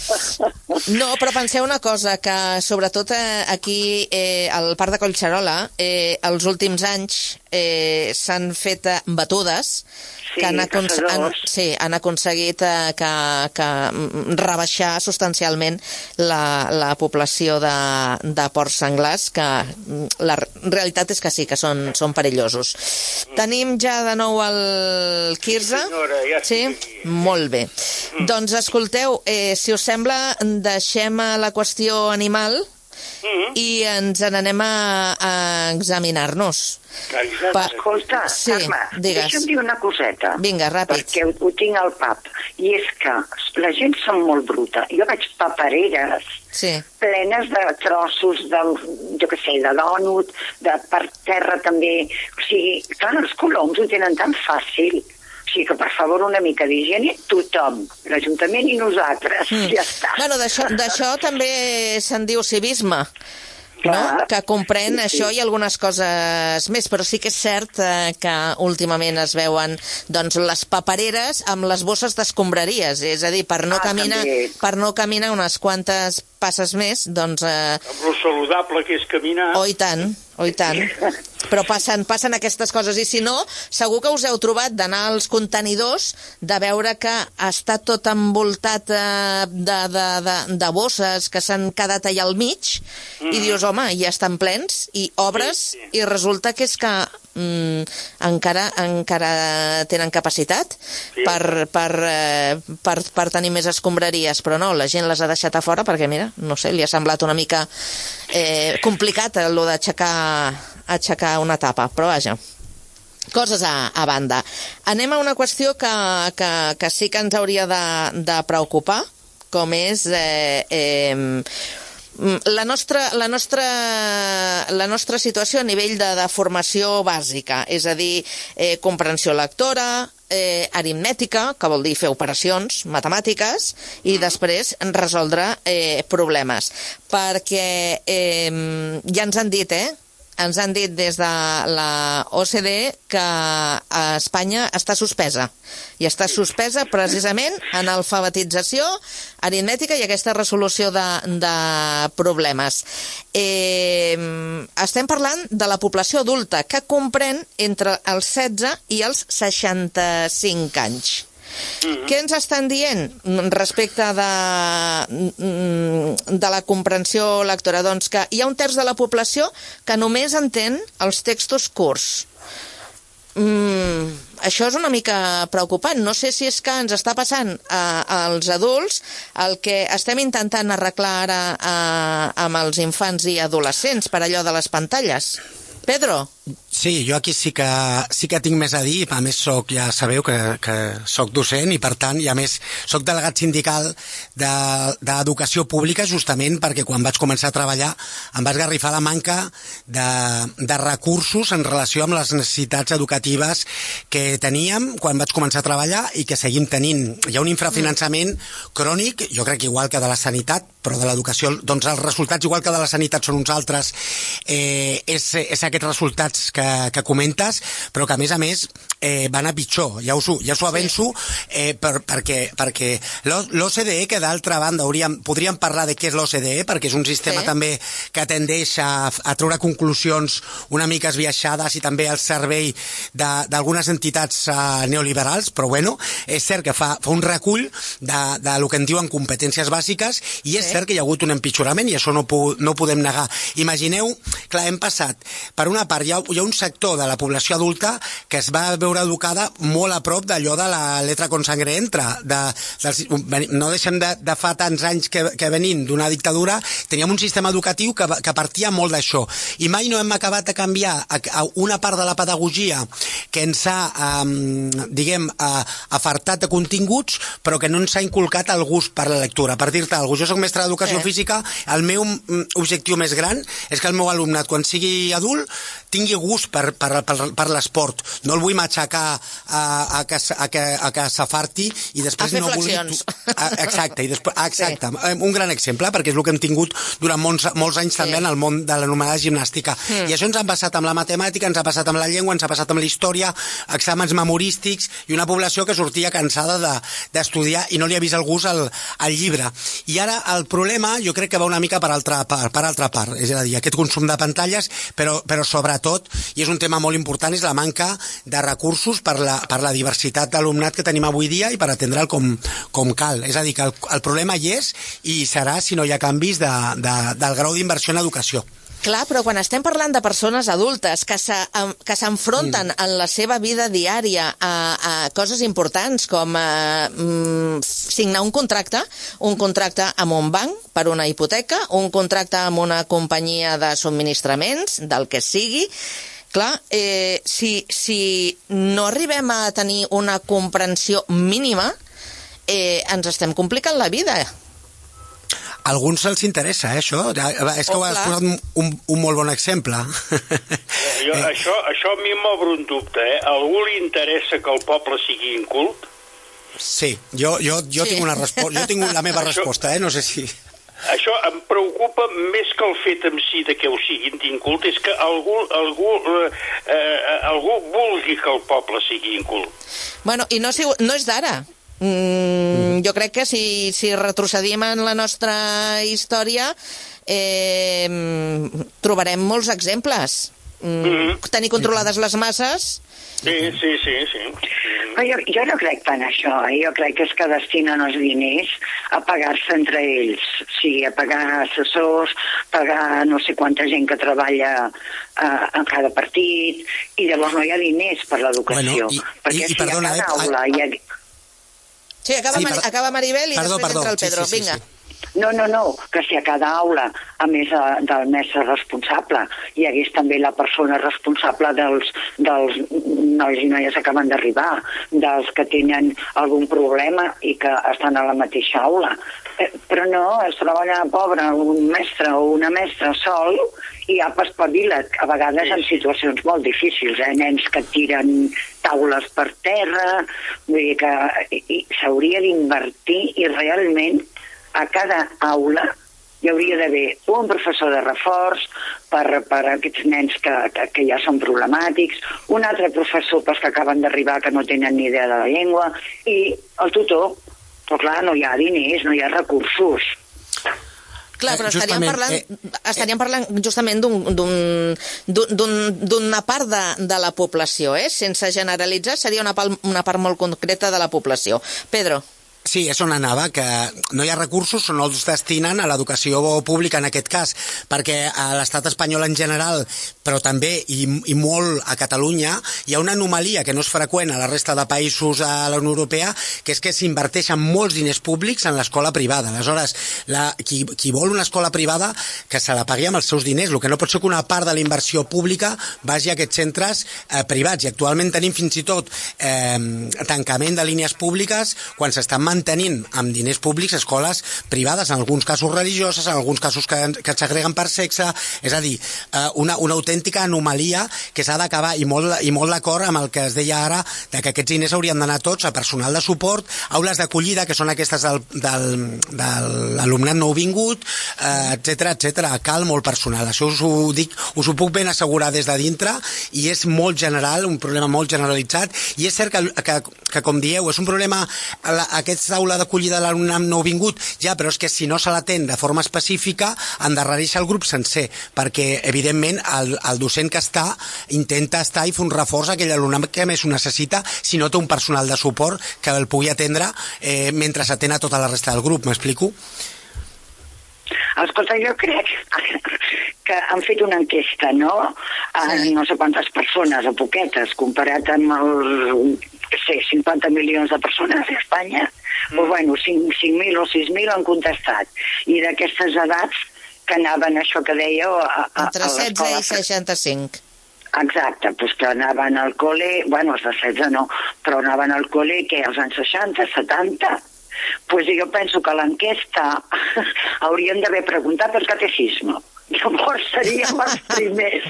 No, però penseu una cosa, que sobretot aquí al Parc de Collserola els últims anys s'han fet batudes que han aconseguit que rebaixar substancialment la població de porcs senglars, que la realitat és que sí, que són perillosos. Tenim ja de nou el Quirze? Sí? Molt bé. Doncs escolteu, si us sembla, deixem la qüestió animal i ens n'anem a examinar-nos. Escolta, Carme, deixa'm dir una coseta. Vinga, ràpid. Perquè ho tinc al pap. I és que la gent són molt bruta. Jo veig papereres plenes de trossos de dònut, per terra també. O sigui, clar, els coloms ho tenen tan fàcil. O sigui que, per favor, una mica d'higiene, tothom, l'Ajuntament i nosaltres, ja està. Bueno, d'això també se'n diu civisme, no? Que comprèn això i algunes coses més, però sí que és cert que últimament es veuen les papereres amb les bosses d'escombraries, és a dir, per no caminar unes quantes passes més, doncs... Amb lo saludable que és caminar... Oh, i tant. Però passen aquestes coses, i si no, segur que us heu trobat d'anar als contenidors, de veure que està tot envoltat de bosses que s'han quedat allà al mig, i dius, home, ja estan plens, i obres, i resulta que és que encara tenen capacitat per tenir més escombraries, però no, la gent les ha deixat a fora perquè, mira, no sé, li ha semblat una mica complicat allò d'aixecar una tapa, però vaja, coses a banda. Anem a una qüestió que sí que ens hauria de preocupar, com és la nostra situació a nivell de formació bàsica, és a dir, comprensió lectora, aritmètica, que vol dir fer operacions matemàtiques, i després resoldre problemes. Perquè ja ens han dit, ens han dit des de la OCDE que Espanya està suspesa. I està suspesa precisament en alfabetització, aritmètica i aquesta resolució de problemes. Estem parlant de la població adulta, que comprèn entre els 16 i els 65 anys. Què ens estan dient respecte de la comprensió lectora? Doncs que hi ha un terç de la població que només entén els textos curts. això és una mica preocupant. No sé si és que ens està passant als adults el que estem intentant arreglar ara amb els infants i adolescents per allò de les pantalles. Pedro? Sí, jo aquí sí que tinc més a dir. A més, ja sabeu que soc docent i, per tant, i a més, soc delegat sindical d'educació pública, justament perquè quan vaig començar a treballar em va esgarrifar la manca de recursos en relació amb les necessitats educatives que teníem quan vaig començar a treballar i que seguim tenint. Hi ha un infrafinançament crònic, jo crec que igual que de la sanitat, però de l'educació, doncs els resultats, igual que de la sanitat, són uns altres. És aquests resultats que comentes, però que a més van a pitjor, ja us ho avenço, perquè l'OCDE, que d'altra banda podríem parlar de què és l'OCDE, perquè és un sistema també que tendeix a treure conclusions una mica esbiaixades i també al servei d'algunes entitats neoliberals, però bueno, és cert que fa un recull de lo que en diuen competències bàsiques, i és cert que hi ha hagut un empitjorament i això no ho podem negar. Imagineu, clar, hem passat, per una part, hi ha un sector de la població adulta que es va veure educada molt a prop d'allò de la letra con sangre entra. No deixem de fa tants anys que venim d'una dictadura, teníem un sistema educatiu que partia molt d'això. I mai no hem acabat de canviar una part de la pedagogia que ens ha, afartat de continguts, però que no ens ha inculcat el gust per la lectura. Per dir-te alguna cosa, jo soc mestre d'educació física, el meu objectiu més gran és que el meu alumnat, quan sigui adult, tingui gust per l'esport. No el vull matxacar a que s'afarti i després no vulgui... Exacte, un gran exemple, perquè és el que hem tingut durant molts anys també en el món de l'anomenada gimnàstica. I això ens ha passat amb la matemàtica, ens ha passat amb la llengua, ens ha passat amb la història, exàmens memorístics i una població que sortia cansada d'estudiar i no li ha vist el gust al llibre. I ara el problema jo crec que va una mica per altra part, és a dir, aquest consum de pantalles, però sobretot, i és un tema molt important, és la manca de recursos per la diversitat d'alumnat que tenim avui dia i per atendre'l com cal. És a dir, que el problema hi és i serà si no hi ha canvis del grau d'inversió en educació. Clar, però quan estem parlant de persones adultes que s'enfronten en la seva vida diària a coses importants com signar un contracte amb un banc per una hipoteca, un contracte amb una companyia de subministraments, del que sigui, clar, si no arribem a tenir una comprensió mínima, ens estem complicant la vida. A alguns se'ls interessa, això. És que ho has posat un molt bon exemple. Això a mi m'obre un dubte, A algú li interessa que el poble sigui incult? Sí, jo tinc una resposta, jo tinc la meva resposta, no sé si... Això em preocupa més que el fet en si de que ho siguin d'incult, és que algú vulgui que el poble sigui incult. Bueno, i no és d'ara. Jo crec que si retrocedim en la nostra història trobarem molts exemples. Tenir controlades les masses. Sí. Jo no crec tant això, jo crec que és que destinen els diners a pagar-se entre ells, o sigui, a pagar assessors, pagar no sé quanta gent que treballa en cada partit, i llavors no hi ha diners per l'educació. Perquè si a cada aula hi ha... Sí, acaba Maribel i després entra el Pedro. Vinga. No, que si a cada aula, a més del mestre responsable, hi hagués també la persona responsable dels nois i noies que acaben d'arribar, dels que tenen algun problema i que estan a la mateixa aula. Però no, es troba allà, pobre, un mestre o una mestra sol i apa espavila, a vegades en situacions molt difícils, nens que tiren taules per terra, vull dir que s'hauria d'invertir i realment a cada aula hi hauria d'haver un professor de reforç per aquests nens que ja són problemàtics, un altre professor pels que acaben d'arribar que no tenen ni idea de la llengua i el tutor. Però clar, no hi ha diners, no hi ha recursos. Clar, però estaríem parlant justament d'una part de la població, sense generalitzar, seria una part molt concreta de la població. Pedro. Sí, és on anava, que no hi ha recursos o no els destinen a l'educació pública en aquest cas, perquè a l'estat espanyol en general, però també i molt a Catalunya, hi ha una anomalia que no és freqüent a la resta de països a la Unió Europea, que és que s'inverteixen molts diners públics en l'escola privada. Aleshores, qui vol una escola privada, que se la pagui amb els seus diners. El que no pot ser que una part de la inversió pública vagi a aquests centres privats. I actualment tenim fins i tot tancament de línies públiques quan s'estan mantenint amb diners públics escoles privades, en alguns casos religioses, en alguns casos que s'agreguen per sexe. És a dir, una autèntica anomalia que s'ha d'acabar, i molt d'acord amb el que es deia ara, de que aquests diners haurien d'anar tots a personal de suport, aules d'acollida, que són aquestes de l'alumnat nouvingut, etc. Cal molt personal. Això us ho puc ben assegurar des de dintre, i és molt general, un problema molt generalitzat, i és cert que com dieu, és un problema aquesta aula d'acollida de l'alumnat nouvingut, ja, però és que si no se l'atén de forma específica, endarrereix el grup sencer, perquè evidentment el docent que intenta estar i fer un reforç a aquell alumnat que més ho necessita, si no té un personal de suport que el pugui atendre mentre s'atén a tota la resta del grup. M'explico? Escolta, jo crec que han fet una enquesta, no? No sé quantes persones, o poquetes, comparat amb els 50 milions de persones a Espanya, doncs, bueno, 5.000 o 6.000 han contestat. I d'aquestes edats que anaven, això que dèieu... Entre 16 i 65. Exacte, doncs que anaven al col·le, bueno, els de 16 no, però anaven al col·le, que als anys 60, 70... Pues jo penso que l'enquesta hauríem d'haver preguntat pel catecisme. Llavors seríem els primers.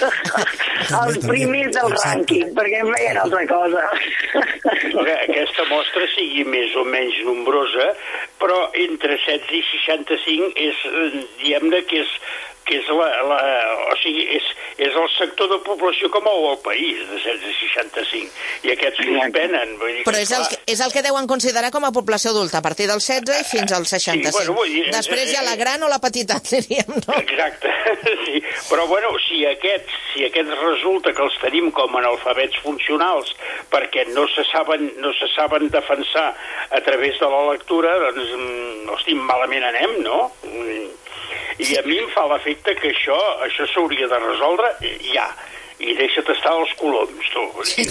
Els primers del rànquing, perquè em veien altra cosa. Aquesta mostra sigui més o menys nombrosa, però entre 16 i 65 és, diguem-ne, que és o sigui, és el sector de població que mou el país, de 16 a 65, i aquests suspenen. Però és el que deuen considerar com a població adulta, a partir dels 16 i fins als 65. Sí, bueno, després hi ha la gran o la petita, diríem, no? Exacte, sí. Però, bueno, si aquests resulta que els tenim com analfabets funcionals perquè no se saben defensar a través de la lectura, doncs, hosti, malament anem, no? I a mi em fa l'efecte que això s'hauria de resoldre ja. I deixa't estar els coloms, tu.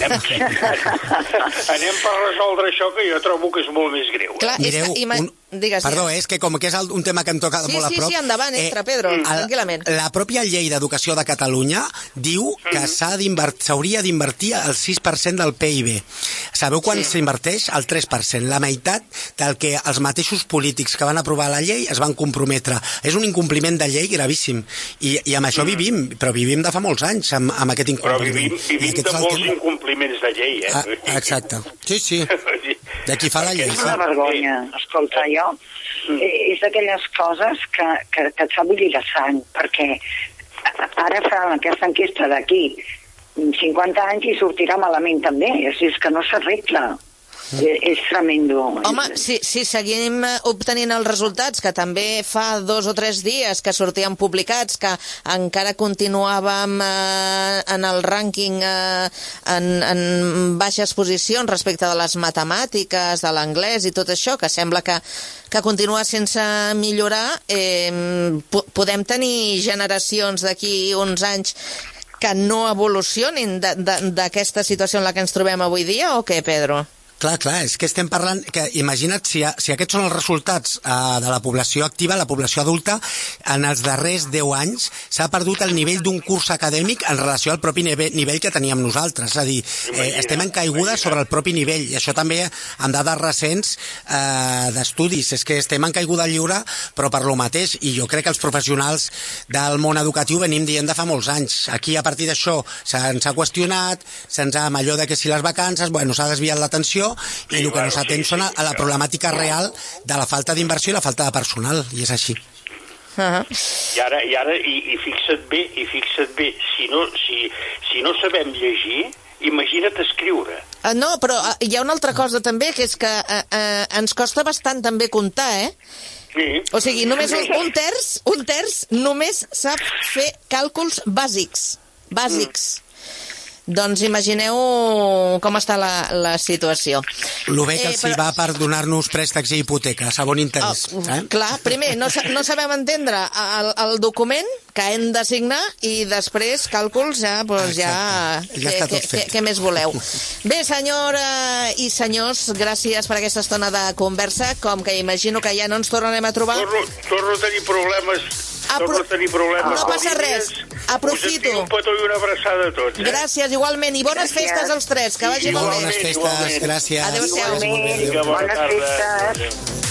Anem per resoldre això, que jo trobo que és molt més greu. Clar, mireu, perdó, és que com que és un tema que em toca molt a prop... Sí, endavant, entra, Pedro, tranquil·lament. La pròpia llei d'educació de Catalunya diu que s'hauria d'invertir el 6% del PIB. Sabeu quan s'inverteix? El 3%. La meitat del que els mateixos polítics que van aprovar la llei es van comprometre. És un incompliment de llei gravíssim. I amb això vivim, però vivim de fa molts anys, amb aquest incompliment. Però vivim de molts incompliments de llei, Exacte. Sí. De qui fa la llei. És una vergonya, escolta, jo. És d'aquelles coses que et fa bullir la sang, perquè ara fan aquesta enquesta d'aquí 50 anys i sortirà malament també, així és que no s'arregla. És tremendo. Home, si seguim obtenint els resultats, que també fa 2 o 3 dies que sortien publicats, que encara continuàvem en el rànquing en baixes posicions respecte de les matemàtiques, de l'anglès i tot això, que sembla que continua sense millorar, podem tenir generacions d'aquí uns anys que no evolucionin d'aquesta situació en la que ens trobem avui dia, o què, Pedro? Clar, és que estem parlant que imagina't si aquests són els resultats de la població activa, la població adulta, en els darrers 10 anys s'ha perdut el nivell d'un curs acadèmic en relació al propi nivell que teníem nosaltres, és a dir, estem en caiguda sobre el propi nivell, i això també amb dades recents d'estudis, és que estem en caiguda lliure, però per lo mateix, i jo crec que els professionals del món educatiu venim dient de fa molts anys. Aquí, a partir d'això, se'ns ha qüestionat, amb allò de que si les vacances, s'ha desviat l'atenció, i el que no s'atén són a la problemàtica real de la falta d'inversió i la falta de personal, i és així. I ara fixa't bé, si no sabem llegir, imagina't escriure. No, però hi ha una altra cosa també, que és que ens costa bastant també comptar, Sí. O sigui, només un terç només sap fer càlculs bàsics. Doncs imagineu com està la situació. Lo bé que els hi va per donar-nos préstecs i hipoteques a bon interès. Clar, primer, no sabem entendre el document que hem de signar i després càlculs, ja està tot fet. Què més voleu? Bé, senyora i senyors, gràcies per aquesta estona de conversa, com que imagino que ja no ens tornarem a trobar. Torno a tenir problemes. No passa res, aprofito. Us envio un petó i una abraçada a tots. Gràcies, igualment, i bones festes als tres, que vagi molt bé. Bones festes, gràcies. Adéu-siau. Bones festes.